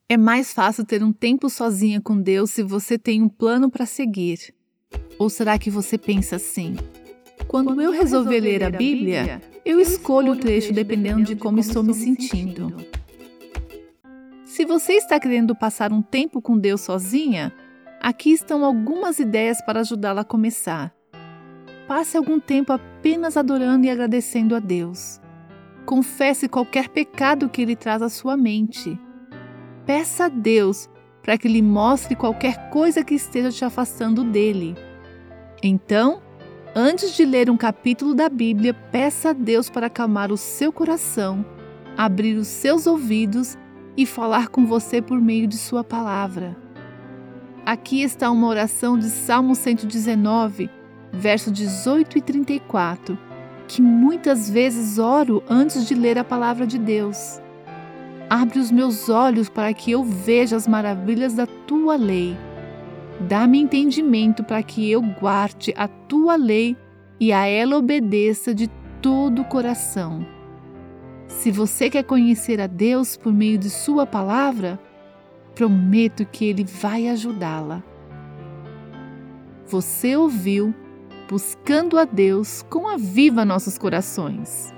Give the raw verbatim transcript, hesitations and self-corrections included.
É mais fácil ter um tempo sozinha com Deus se você tem um plano para seguir. Ou será que você pensa assim: quando eu resolver ler a Bíblia, eu escolho o trecho dependendo de como estou me sentindo? Se você está querendo passar um tempo com Deus sozinha, aqui estão algumas ideias para ajudá-la a começar. Passe algum tempo apenas adorando e agradecendo a Deus. Confesse qualquer pecado que Ele traz à sua mente. Peça a Deus para que lhe mostre qualquer coisa que esteja te afastando dele. Então, antes de ler um capítulo da Bíblia, peça a Deus para acalmar o seu coração, abrir os seus ouvidos e falar com você por meio de sua palavra. Aqui está uma oração de Salmo cento e dezenove, versos dezoito e trinta e quatro, que muitas vezes oro antes de ler a palavra de Deus. Abre os meus olhos para que eu veja as maravilhas da tua lei. Dá-me entendimento para que eu guarde a tua lei e a ela obedeça de todo o coração. Se você quer conhecer a Deus por meio de sua palavra, prometo que Ele vai ajudá-la. Você ouviu Buscando a Deus com Aviva Nossos Corações.